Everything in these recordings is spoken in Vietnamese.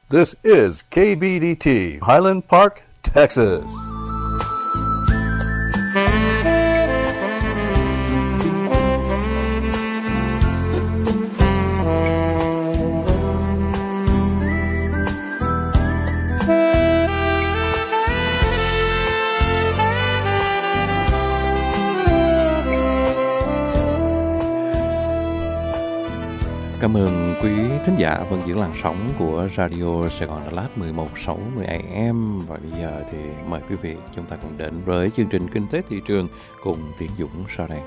This is KBDT, Highland Park, Texas. Cảm ơn quý thính giả vẫn giữ làn sóng của Radio Sài Gòn Đà Lạt 1160 AM. Và bây giờ thì mời quý vị chúng ta cùng đến với chương trình Kinh tế thị trường cùng Tiến Dũng sau đây.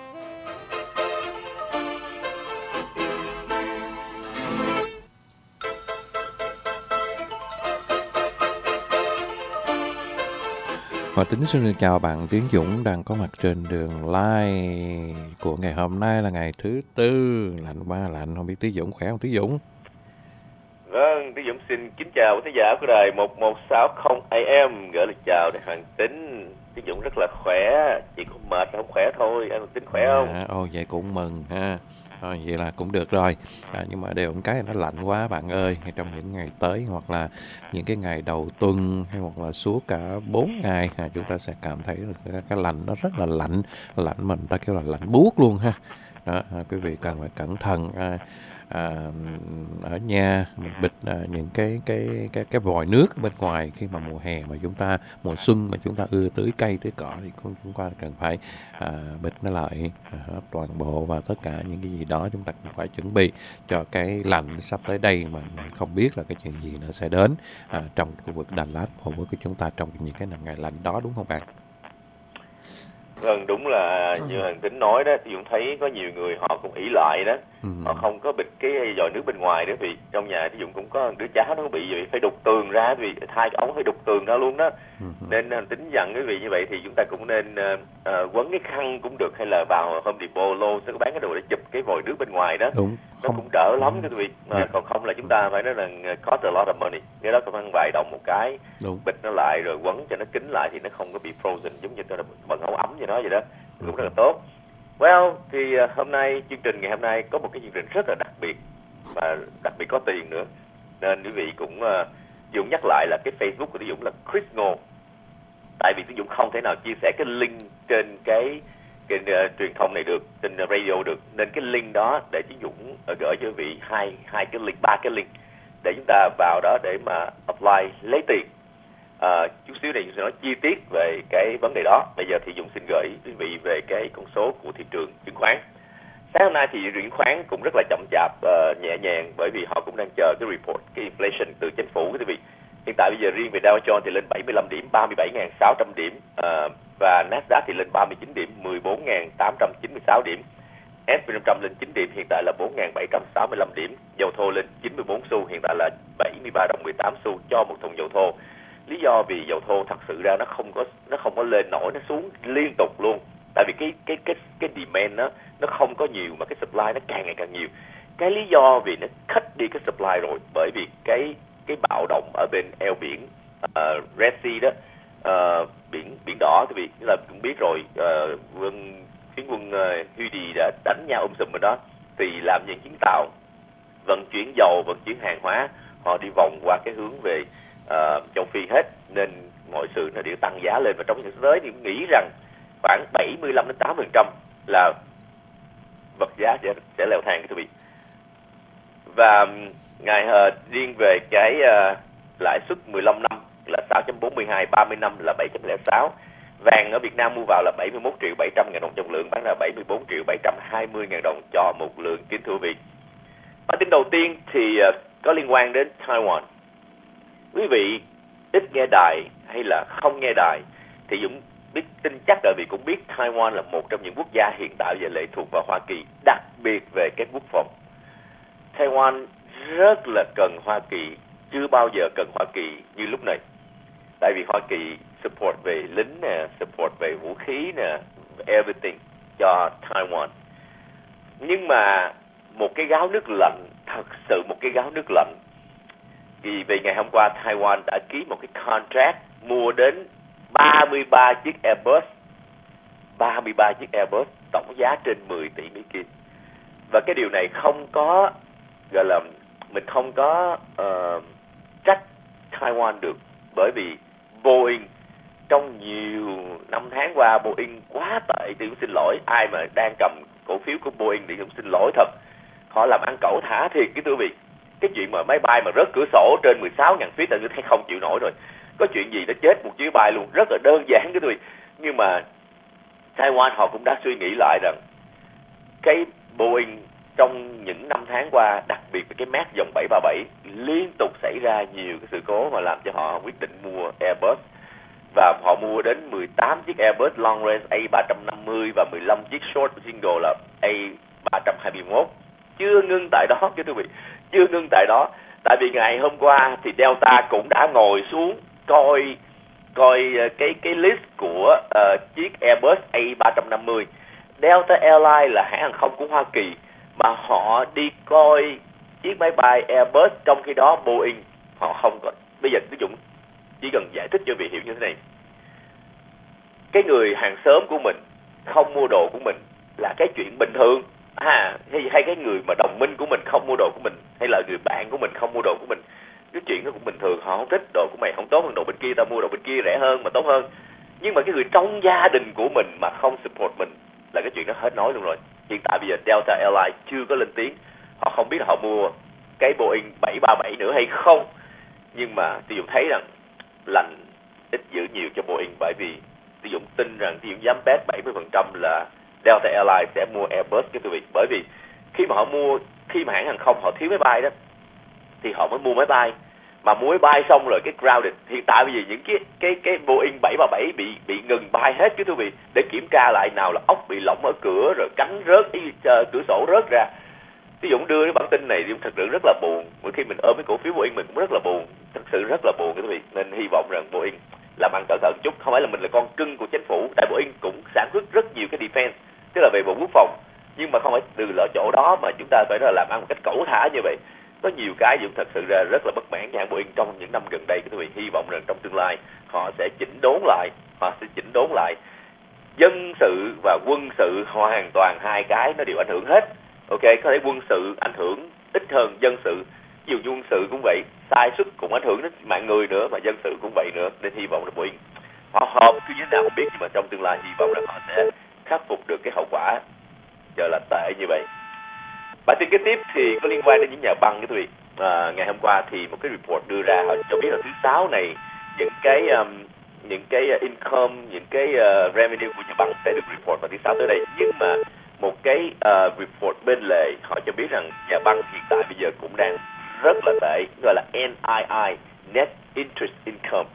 Và Tính xin được chào bạn Tiến Dũng đang có mặt trên đường live của ngày hôm nay là ngày thứ Tư, lạnh ba lạnh, không biết Tiến Dũng khỏe không Tiến Dũng? Vâng, Tiến Dũng xin kính chào quý khán giả của đài 1160 AM, gửi lời chào để Hoàng Tính. Tiến Dũng rất là khỏe, chỉ có mệt không khỏe thôi, anh Tính khỏe không? Vậy cũng mừng ha. Thôi, vậy là cũng được rồi. Nhưng mà đều một cái nó lạnh quá bạn ơi. Trong những ngày tới hoặc là những cái ngày đầu tuần hay hoặc là suốt cả 4 ngày chúng ta sẽ cảm thấy cái lạnh nó rất là lạnh. Lạnh mình ta kêu là lạnh buốt luôn ha. Đó, quý vị cần phải cẩn thận. Ở nhà mình bịt những cái vòi nước bên ngoài khi mà mùa hè mà chúng ta mùa xuân mà chúng ta ưa tưới cây tưới cỏ thì chúng ta cần phải bịt nó lại toàn bộ, và tất cả những cái gì đó chúng ta cũng phải chuẩn bị cho cái lạnh sắp tới đây mà không biết là cái chuyện gì nó sẽ đến trong khu vực Đà Lạt Hồ Quốc của chúng ta trong những cái ngày lạnh đó, đúng không bạn? Vâng, đúng là như Hoàng Tính nói đó, thì Dũng thấy có nhiều người họ cũng ỷ lại đó, họ không có bịt cái vòi nước bên ngoài đó, vì trong nhà thì Dũng cũng có đứa cháu nó bị vậy, phải đục tường ra, vì hai cái ống phải đục tường ra luôn đó. Nên Hoàng Tính dặn quý vị như vậy thì chúng ta cũng nên quấn cái khăn cũng được, hay là vào Home Depot Lowe's sẽ có bán cái đồ để chụp cái vòi nước bên ngoài đó. Đúng. Nó cũng đỡ lắm quý vị. Còn không là chúng ta phải nói là cost a lot of money, cái đó có khoảng vài đồng một cái. Đúng. Bịt nó lại rồi quấn cho nó kín lại thì nó không có bị frozen, giống như là bằng ống ấm như nó vậy đó, cũng rất là tốt. Well, thì hôm nay chương trình ngày hôm nay có một cái chương trình rất là đặc biệt, và đặc biệt có tiền nữa, nên quý vị cũng Dũng nhắc lại là cái Facebook của Dũng là Chris Ngô, tại vì Dũng không thể nào chia sẻ cái link trên cái truyền thông này được, trên radio được, nên cái link đó để Dũng gửi cho quý vị hai cái link, 3 cái link để chúng ta vào đó để mà apply lấy tiền. Chút xíu này Dũng sẽ nói chi tiết về cái vấn đề đó. Bây giờ thì Dũng xin gửi quý vị về cái con số của thị trường chứng khoán. Sáng hôm nay thì thị trường chứng khoán cũng rất là chậm chạp, nhẹ nhàng, bởi vì họ cũng đang chờ cái report, cái inflation từ chính phủ quý vị. Hiện tại bây giờ riêng về Dow Jones thì lên 75 điểm, 37.600 điểm, và Nasdaq thì lên 39 điểm, 14.896 điểm. S&P 500 lên 9 điểm, hiện tại là 4.765 điểm. Dầu thô lên 94 xu, hiện tại là 73 đồng 18 xu cho một thùng dầu thô. Lý do vì dầu thô thật sự ra nó không có lên nổi, nó xuống liên tục luôn. Tại vì cái demand nó không có nhiều mà cái supply nó càng ngày càng nhiều. Cái lý do vì nó cut đi cái supply rồi, bởi vì cái bạo động ở bên eo biển Red Sea đó, biển đỏ, thì vì là cũng biết rồi, phiến quân Houthi đã đánh nhau sùm ở đó, thì làm những chuyến tàu vận chuyển dầu, vận chuyển hàng hóa, họ đi vòng qua cái hướng về châu Phi hết, nên mọi sự nó đều tăng giá lên. Và trong thời gian tới thì nghĩ rằng khoảng 75-80% là vật giá sẽ leo thang thưa quý vị. Và ngày riêng về cái lãi suất 15 năm là 6.42, 30 năm là 7.06. Vàng ở Việt Nam mua vào là 71.700.000 đồng trong lượng, bán ra 74.720.000 đồng cho một lượng, kính thưa quý vị. Bản tin đầu tiên thì có liên quan đến Taiwan. Quý vị ít nghe đài hay là không nghe đài thì Dũng tin chắc là vì cũng biết Taiwan là một trong những quốc gia hiện tại giờ lệ thuộc vào Hoa Kỳ, đặc biệt về cái quốc phòng. Taiwan rất là cần Hoa Kỳ, chưa bao giờ cần Hoa Kỳ như lúc này. Tại vì Hoa Kỳ support về lính nè, support về vũ khí nè, everything cho Taiwan. Nhưng mà một cái gáo nước lạnh, thật sự một cái gáo nước lạnh. Thì về ngày hôm qua Taiwan đã ký một cái contract mua đến 33 chiếc Airbus. 33 chiếc Airbus tổng giá trên 10 tỷ Mỹ Kim. Và cái điều này không có, gọi là mình không có Taiwan được, bởi vì Boeing trong nhiều năm tháng qua Boeing quá tệ. Tôi cũng xin lỗi ai mà đang cầm cổ phiếu của Boeing thì cũng xin lỗi thật, họ làm ăn cẩu thả thiệt cái quý vị. Cái chuyện mà máy bay mà rớt cửa sổ trên 16.000 feet tôi thấy không chịu nổi rồi. Có chuyện gì nó chết một chuyến bay luôn, rất là đơn giản cái quý vị. Nhưng mà Taiwan họ cũng đã suy nghĩ lại rằng cái Boeing trong những năm tháng qua, đặc biệt với cái Max dòng 737 liên tục xảy ra nhiều cái sự cố mà làm cho họ quyết định mua Airbus. Và họ mua đến 18 chiếc Airbus Long Range A350 và 15 chiếc Short Single là A321. Chưa ngưng tại đó quý vị, chưa ngưng tại đó. Tại vì ngày hôm qua thì Delta cũng đã ngồi xuống coi cái list của chiếc Airbus A350. Delta Airlines là hãng hàng không của Hoa Kỳ mà họ đi coi chiếc máy bay Airbus, trong khi đó Boeing họ không có. Bây giờ ví dụ chỉ cần giải thích cho vị hiểu như thế này. Cái người hàng xóm của mình không mua đồ của mình là cái chuyện bình thường. Hay cái người mà đồng minh của mình không mua đồ của mình, hay là người bạn của mình không mua đồ của mình, cái chuyện đó cũng bình thường. Họ không thích đồ của mày không tốt hơn đồ bên kia, tao mua đồ bên kia rẻ hơn mà tốt hơn. Nhưng mà cái người trong gia đình của mình mà không support mình là cái chuyện đó hết nói luôn rồi. Hiện tại bây giờ Delta Airlines chưa có lên tiếng, họ không biết là họ mua cái Boeing 737 nữa hay không. Nhưng mà Tiêu Dũng thấy rằng lành ít dữ nhiều cho Boeing, bởi vì Tiêu Dũng tin rằng Tiêu Dũng dám bet 70% là Delta Airlines sẽ mua Airbus cái quý vị. Bởi vì khi mà hãng hàng không họ thiếu máy bay đó thì họ mới mua máy bay. Mà mua máy bay xong rồi cái grounded, hiện tại bây giờ những cái Boeing 737 bị ngừng bay hết chứ quý vị, để kiểm tra lại nào là ốc bị lỏng ở cửa, rồi cánh rớt, cửa sổ rớt ra. Ví dụ đưa cái bản tin này thì thật sự rất là buồn. Mỗi khi mình ôm cái cổ phiếu Boeing mình cũng rất là buồn, thật sự rất là buồn quý vị. Nên hy vọng rằng Boeing làm ăn cẩn thận chút. Không phải là mình là con cưng của chính phủ, tại Boeing cũng sản xuất rất nhiều cái defense, tức là về bộ quốc phòng, nhưng mà không phải từ là chỗ đó mà chúng ta phải là làm ăn một cách cẩu thả như vậy. Có nhiều cái cũng thật sự ra rất là bất mãn với hãng Boeing trong những năm gần đây quý vị. Hy vọng rằng trong tương lai họ sẽ chỉnh đốn lại. Dân sự và quân sự hoàn toàn hai cái nó đều ảnh hưởng hết. Ok, có thể quân sự ảnh hưởng ít hơn dân sự. Ví dụ quân sự cũng vậy, sai suất cũng ảnh hưởng đến mạng người nữa, mà dân sự cũng vậy nữa. Nên hy vọng là Boeing họ họp cứ như thế nào không biết, nhưng mà trong tương lai hy vọng là họ sẽ khắc phục được cái hậu quả giờ là tệ như vậy. Bản tin kế tiếp thì có liên quan đến những nhà băng quý vị. Ngày hôm qua thì một cái report đưa ra, họ cho biết là thứ Sáu này những cái income, những cái revenue của nhà băng sẽ được report vào thứ Sáu tới đây. Nhưng mà một cái report bên lề họ cho biết rằng nhà băng hiện tại bây giờ cũng đang rất là tệ, gọi là NII, Net Interest Income.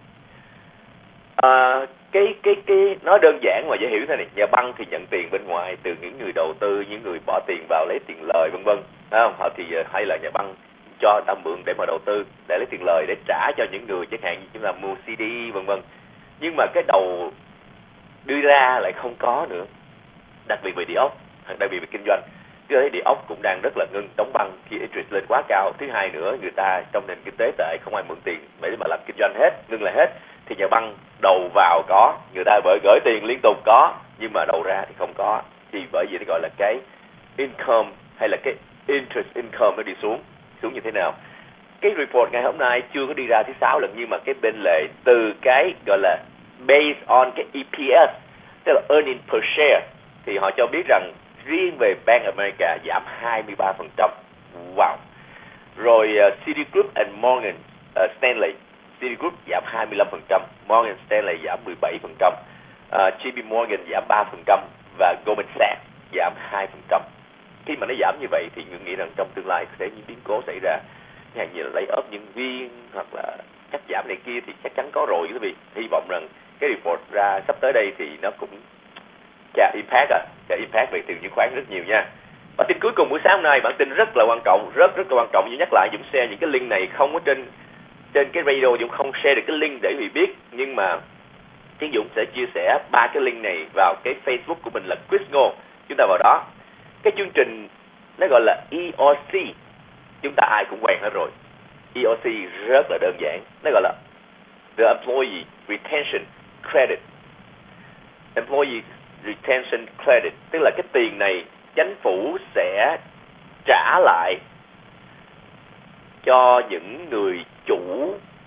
Cái nói đơn giản mà dễ hiểu thế này, nhà băng thì nhận tiền bên ngoài từ những người đầu tư, những người bỏ tiền vào lấy tiền lời vân vân, không? Họ thì hay là nhà băng cho đã mượn để mà đầu tư, để lấy tiền lời để trả cho những người chẳng hạn như chúng ta mua CD vân vân. Nhưng mà cái đầu đưa ra lại không có nữa, đặc biệt về địa ốc, đặc biệt về kinh doanh. Chứ thấy địa ốc cũng đang rất là ngưng, đóng băng khi interest lên quá cao. Thứ hai nữa, người ta trong nền kinh tế tệ không ai mượn tiền để mà làm kinh doanh hết, ngưng lại hết. Thì nhà băng đầu vào có, người ta gửi tiền liên tục có, nhưng mà đầu ra thì không có. Thì bởi vì nó gọi là cái income hay là cái interest income nó đi xuống như thế nào. Cái report ngày hôm nay chưa có đi ra thứ Sáu lần, nhưng mà cái bên lề từ cái gọi là based on cái EPS, tức là earning per share, thì họ cho biết rằng riêng về Bank America giảm 23%. Wow. Rồi Citigroup and Morgan Stanley, Citigroup giảm 25%, Morgan Stanley giảm 17%, JP Morgan giảm 3% và Goldman Sachs giảm 2%. Khi mà nó giảm như vậy thì mình nghĩ rằng trong tương lai sẽ những biến cố xảy ra, chẳng như là lay off nhân viên hoặc là cắt giảm này kia thì chắc chắn có rồi quý vị. Hy vọng rằng cái report ra sắp tới đây thì nó cũng trả impact về từ chứng khoán rất nhiều nha. Bản tin cuối cùng buổi sáng hôm nay, bản tin rất là quan trọng, rất là quan trọng. Như nhắc lại, Dũng share những cái link này không có trên cái radio, Dũng không share được cái link để quý vị biết, nhưng mà Tiến Dũng sẽ chia sẻ 3 cái link này vào cái Facebook của mình là Chris Ngô. Chúng ta vào đó. Cái chương trình nó gọi là ERC, chúng ta ai cũng quen hết rồi. ERC rất là đơn giản, nó gọi là The Employee Retention Credit. Employee Retention Credit, tức là cái tiền này chính phủ sẽ trả lại cho những người chủ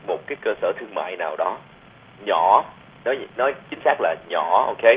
một cái cơ sở thương mại nào đó nhỏ, nói chính xác là nhỏ, ok.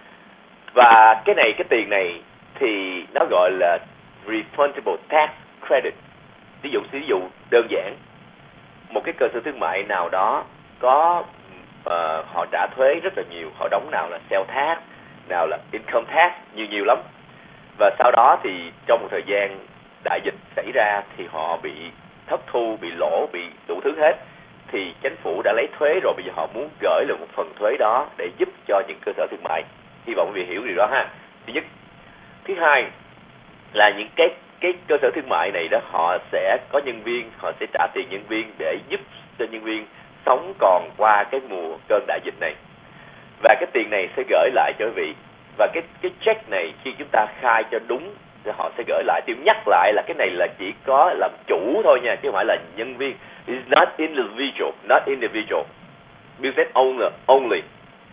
Và cái tiền này thì nó gọi là refundable tax credit. Ví dụ đơn giản, một cái cơ sở thương mại nào đó có họ trả thuế rất là nhiều, họ đóng nào là sales tax, nào là income tax, nhiều lắm. Và sau đó thì trong một thời gian đại dịch xảy ra thì họ bị thất thu, bị lỗ, bị đủ thứ hết. Thì chính phủ đã lấy thuế rồi, bây giờ họ muốn gửi lại một phần thuế đó để giúp cho những cơ sở thương mại. Hy vọng quý vị hiểu điều đó ha. Thứ nhất. Thứ hai là những cái cơ sở thương mại này đó, họ sẽ có nhân viên, họ sẽ trả tiền nhân viên để giúp cho nhân viên sống còn qua cái mùa cơn đại dịch này. Và cái tiền này sẽ gửi lại cho quý vị. Và cái check này khi chúng ta khai cho đúng thì họ sẽ gửi lại. Tôi nhắc lại là cái này là chỉ có làm chủ thôi nha, chứ không phải là nhân viên. It's not individual. Business owner only.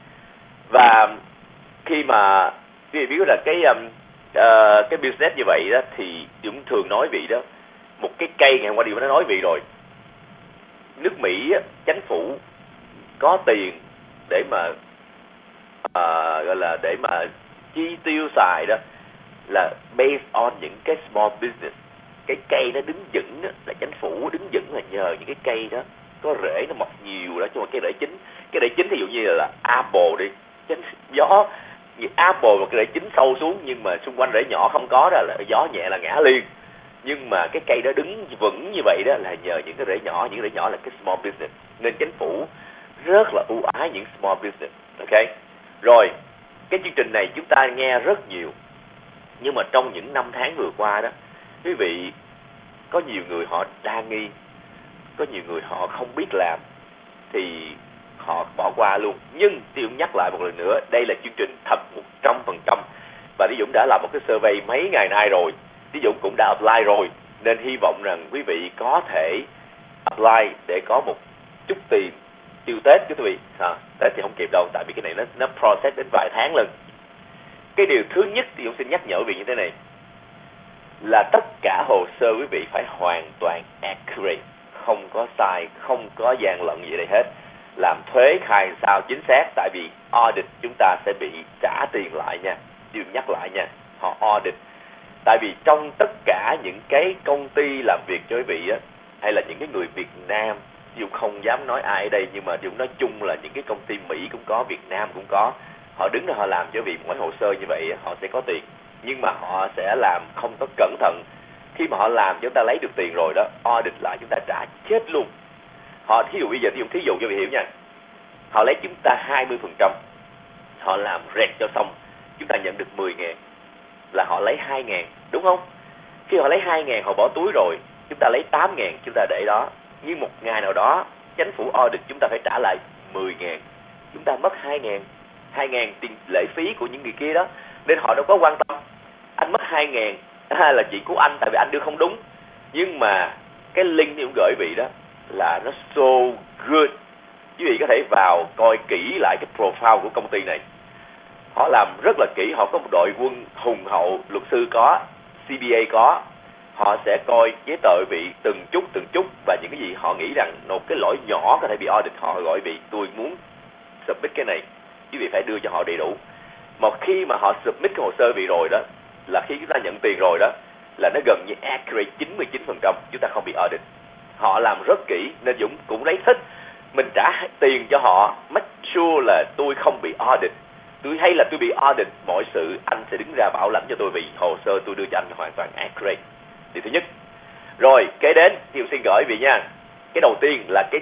Và khi mà quý vị biết là cái business như vậy đó thì chúng thường nói vị đó, một cái cây, ngày hôm qua điều nó nói vị rồi, nước Mỹ chính phủ có tiền để mà gọi là để mà chi tiêu xài đó là based on những cái small business. Cái cây nó đứng vững đó, là chính phủ đứng vững là nhờ những cái cây đó có rễ nó mọc nhiều đó, chứ mà cái rễ chính ví dụ như là Apple đi, gió như Apple một cái rễ chính sâu xuống, nhưng mà xung quanh rễ nhỏ không có đó, là gió nhẹ là ngã liền. Nhưng mà cái cây đó đứng vững như vậy đó là nhờ những cái rễ nhỏ. Những rễ nhỏ là cái small business, nên chính phủ rất là ưu ái những small business. Ok, rồi cái chương trình này chúng ta nghe rất nhiều, nhưng mà trong những năm tháng vừa qua đó, quý vị, có nhiều người họ đa nghi, có nhiều người họ không biết làm thì họ bỏ qua luôn. Nhưng tôi nhắc lại một lần nữa, đây là chương trình thật 100%. Và Lý Dũng đã làm một cái survey mấy ngày nay rồi, Lý Dũng cũng đã apply rồi, nên hy vọng rằng quý vị có thể apply để có một chút tiền tiêu Tết chứ quý vị. Tết thì không kịp đâu, tại vì cái này nó process đến vài tháng lần. Cái điều thứ nhất thì Dũng xin nhắc nhở quý vị như thế này, là tất cả hồ sơ quý vị phải hoàn toàn accurate, không có sai, không có gian lận gì đây hết. Làm thuế khai sao chính xác, tại vì audit chúng ta sẽ bị trả tiền lại nha. Tôi nhắc lại nha, họ audit. Tại vì trong tất cả những cái công ty làm việc cho quý vị á, hay là những cái người Việt Nam, dù không dám nói ai ở đây, nhưng mà Dũng nói chung là những cái công ty Mỹ cũng có, Việt Nam cũng có, họ đứng ra họ làm cho quý vị mỗi hồ sơ như vậy, họ sẽ có tiền. Nhưng mà họ sẽ làm không có cẩn thận. Khi mà họ làm chúng ta lấy được tiền rồi đó, audit lại chúng ta trả chết luôn. Họ thí dụ bây giờ thí dụ cho quý vị hiểu nha, họ lấy chúng ta 20%, họ làm rẹt cho xong, chúng ta nhận được 10.000, là họ lấy 2.000, đúng không? Khi họ lấy 2.000 họ bỏ túi rồi, chúng ta lấy 8.000 chúng ta để đó. Nhưng một ngày nào đó chính phủ audit chúng ta phải trả lại 10.000, chúng ta mất 2.000 tiền lệ phí của những người kia đó. Nên họ đâu có quan tâm anh mất 2.000 là chuyện của anh, tại vì anh đưa không đúng. Nhưng mà cái linkที่ผมgửi vị đó là nó so good. Quý vị có thể vào coi kỹ lại cái profile của công ty này. Họ làm rất là kỹ, họ có một đội quân hùng hậu, luật sư có, CPA có. Họ sẽ coi giấy tờ vị từng chút, và những cái gì họ nghĩ rằng một cái lỗi nhỏ có thể bị audit, họ gọi vị tôi muốn submit cái này, quý vị phải đưa cho họ đầy đủ. Mà khi mà họ submit cái hồ sơ vị rồi đó, là khi chúng ta nhận tiền rồi đó, là nó gần như accurate 99%, chúng ta không bị audit. Họ làm rất kỹ nên Dũng cũng lấy thích mình trả tiền cho họ, make sure là tôi không bị audit. Hay là tôi bị audit, mọi sự anh sẽ đứng ra bảo lãnh cho tôi, vì hồ sơ tôi đưa cho anh hoàn toàn accurate. Điều thứ nhất. Rồi kế đến thì Dũng xin gửi vị nha. Cái đầu tiên là cái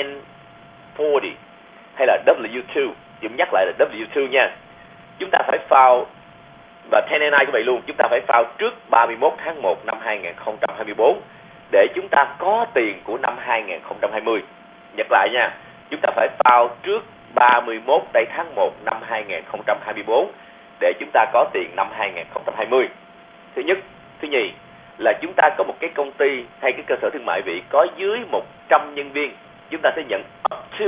1040 hay là W2. Dũng nhắc lại là W2 nha. Chúng ta phải file, và 1099 cũng vậy luôn, chúng ta phải file trước 31 tháng 1 năm 2024 để chúng ta có tiền của năm 2020. Nhắc lại nha, chúng ta phải file trước 31 tháng 1 năm 2024 để chúng ta có tiền năm 2020. Thứ nhất. Thứ nhì là chúng ta có một cái công ty hay cái cơ sở thương mại vị có dưới 100 nhân viên, chúng ta sẽ nhận up to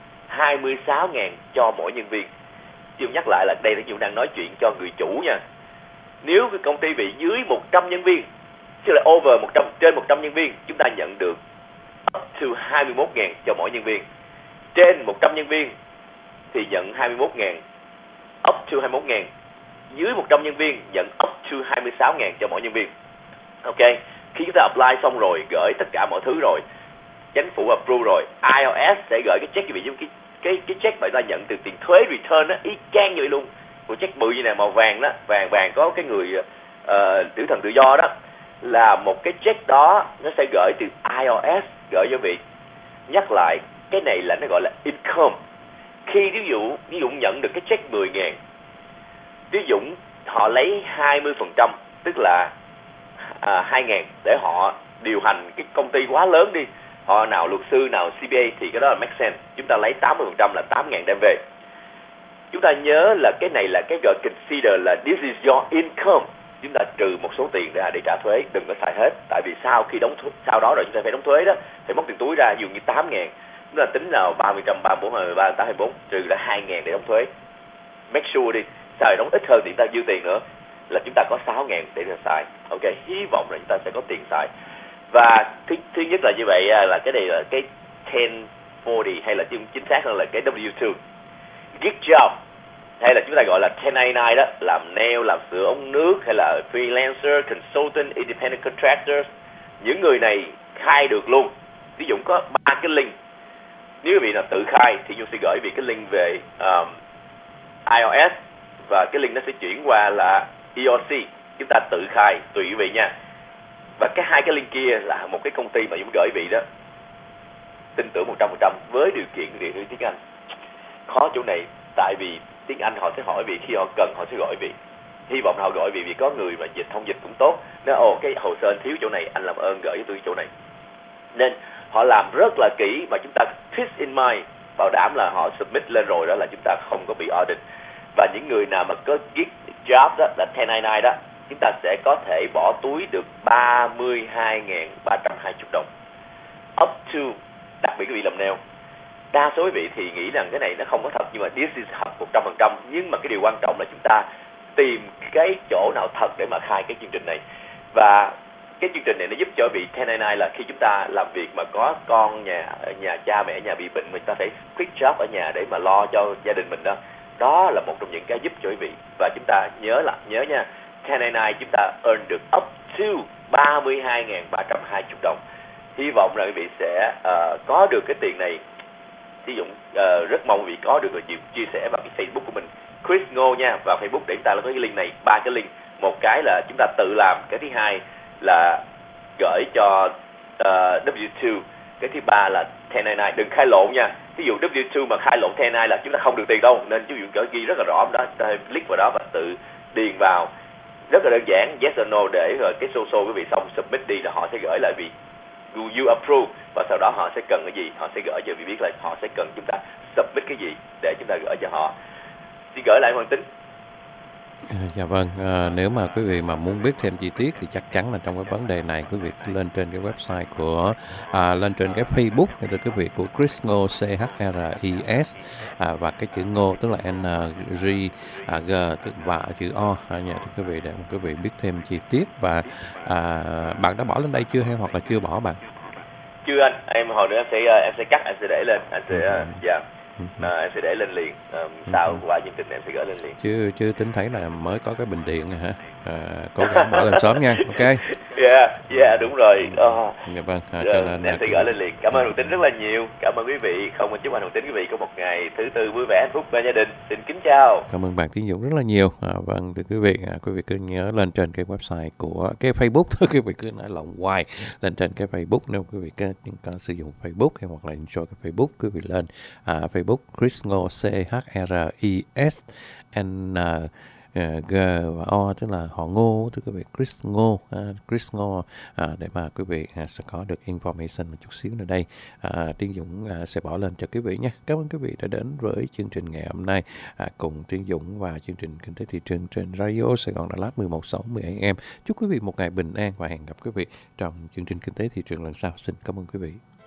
26.000 cho mỗi nhân viên. Tôi nhắc lại là đây là Dũng đang nói chuyện cho người chủ nha. Nếu cái công ty vị dưới 100 nhân viên, chứ là over 100, trên 100 nhân viên, chúng ta nhận được up to 21.000 cho mỗi nhân viên. Trên 100 nhân viên thì nhận 21.000, up to 21.000. Dưới 100 nhân viên nhận up to 26.000 cho mỗi nhân viên. Ok, khi chúng ta apply xong rồi, gửi tất cả mọi thứ rồi, chính phủ approve rồi, IRS sẽ gửi cái check cho vị giống cái check mà ta nhận từ tiền thuế return đó, y chang như vậy luôn. Một check bự như này màu vàng đó, vàng có cái người tử thần tự do đó, là một cái check đó nó sẽ gửi từ IRS gửi cho vị. Nhắc lại, cái này là nó gọi là income. Khi ví dụ nhận được cái check 10.000, ví dụ họ lấy 20%, tức là 2.000 để họ điều hành cái công ty quá lớn đi, họ nào luật sư nào CPA thì cái đó là make sense. Chúng ta lấy 80% là 8.000 đem về. Chúng ta nhớ là cái này là cái gọi consider là this is your income. Chúng ta trừ một số tiền ra để trả thuế, đừng có xài hết. Tại vì sau đó rồi chúng ta phải đóng thuế đó, phải móc tiền túi ra, ví dụ như 8.000, chúng ta tính nào 30, 34, 23, 24, trừ ra 2.000 để đóng thuế. Make sure đi, xài đóng ít hơn thì chúng ta dư tiền nữa, là chúng ta có 6.000 để xài. Ok, hy vọng là chúng ta sẽ có tiền xài. Và thứ nhất là như vậy, là cái này là cái 1040, hay là chính xác hơn là cái W2. Gig job, hay là chúng ta gọi là 1099 đó, làm nail, làm sửa ống nước, hay là freelancer, consultant, independent contractors. Những người này khai được luôn. Ví dụ có 3 cái link. Nếu quý vị nào tự khai thì chúng sẽ gửi vị cái link về IRS, và cái link nó sẽ chuyển qua là EOC. Chúng ta tự khai tùy quý vị nha. Và hai cái link kia là một cái công ty mà Dũng gửi vị đó, tin tưởng 100% với điều kiện tiếng Anh. Khó chỗ này, tại vì tiếng Anh họ sẽ hỏi vị, khi họ cần họ sẽ gọi vị. Hy vọng họ gọi vị vì có người mà thông dịch cũng tốt. Nếu cái hồ sơ anh thiếu chỗ này, anh làm ơn gửi cho tôi chỗ này. Nên họ làm rất là kỹ, mà chúng ta keep in mind, bảo đảm là họ submit lên rồi đó là chúng ta không có bị audit. Và những người nào mà có gig job đó là 1099 đó, chúng ta sẽ có thể bỏ túi được 32.320 đồng. Up to, đặc biệt quý vị làm nail. Đa số quý vị thì nghĩ rằng cái này nó không có thật, nhưng mà this is thật 100%. Nhưng mà cái điều quan trọng là chúng ta tìm cái chỗ nào thật để mà khai cái chương trình này. Và cái chương trình này nó giúp cho vị 1099 là khi chúng ta làm việc mà có con nhà cha mẹ nhà bị bệnh, mình ta phải quit job ở nhà để mà lo cho gia đình mình đó. Đó là một trong những cái giúp cho quý vị. Và chúng ta nhớ nha, 1099 chúng ta earn được up to 32.320 đồng. Hy vọng là quý vị sẽ có được cái tiền này. Ví dụ rất mong quý vị có được, rồi chia sẻ vào cái Facebook của mình, Chris Ngô nha, vào Facebook để chúng ta có cái link này, 3 cái link. Một cái là chúng ta tự làm, cái thứ hai là gửi cho W2, cái thứ ba là 1099. Đừng khai lộn nha. Ví dụ W2 mà khai lộn 1099 là chúng ta không được tiền đâu. Nên ví dụ ghi rất là rõ đó, chúng ta click vào đó và tự điền vào. Rất là đơn giản, yes or no, để rồi cái số quý vị xong submit đi là họ sẽ gửi lại vì you approve, và sau đó họ sẽ cần cái gì, họ sẽ gửi cho quý vị biết là họ sẽ cần chúng ta submit cái gì để chúng ta gửi cho họ. Xin gửi lại Hoàng Tính. Dạ vâng, nếu mà quý vị mà muốn biết thêm chi tiết thì chắc chắn là trong cái vấn đề này quý vị lên trên cái website của lên trên cái Facebook thì quý vị của Chris Ngô, CHRIS, và cái chữ Ngô tức là NG G và chữ O nha quý vị, để quý vị biết thêm chi tiết. Và bạn đã bỏ lên đây chưa hay hoặc là chưa bỏ bạn? Chưa anh, em hồi nữa em sẽ cắt, em sẽ để lên, anh sẽ em sẽ để lên liền, sau qua chương trình em sẽ gửi lên liền. Chứ tính thấy là mới có cái bình điện này hả? Cố gắng bỏ lên sớm nha, ok? Yeah, đúng rồi. Dạ vâng, cho nên em sẽ gửi lên liền. Cảm ơn Hồng Tính rất là nhiều. Cảm ơn quý vị. Không chúc anh Hồng Tính quý vị có một ngày thứ tư vui vẻ hạnh phúc bên gia đình. Xin kính chào. Cảm ơn bạn Tiến Dũng rất là nhiều. Vâng, thưa quý vị cứ nhớ lên trên cái website của cái Facebook, quý vị cứ nói lộn hoài, lên trên cái Facebook. Nếu quý vị có sử dụng Facebook hay hoặc là enjoy cái Facebook, quý vị lên Facebook Chris Ngô, CHRIS G và O, tức là họ Ngô, thưa quý vị, Chris Ngô, để mà quý vị sẽ có được information một chút xíu nữa đây. Tiến Dũng sẽ bỏ lên cho quý vị nhé. Cảm ơn quý vị đã đến với chương trình ngày hôm nay cùng Tiến Dũng và chương trình Kinh tế Thị trường trên Radio Sài Gòn Đà Lạt 1160 AM. Chúc quý vị một ngày bình an và hẹn gặp quý vị trong chương trình Kinh tế Thị trường lần sau. Xin cảm ơn quý vị.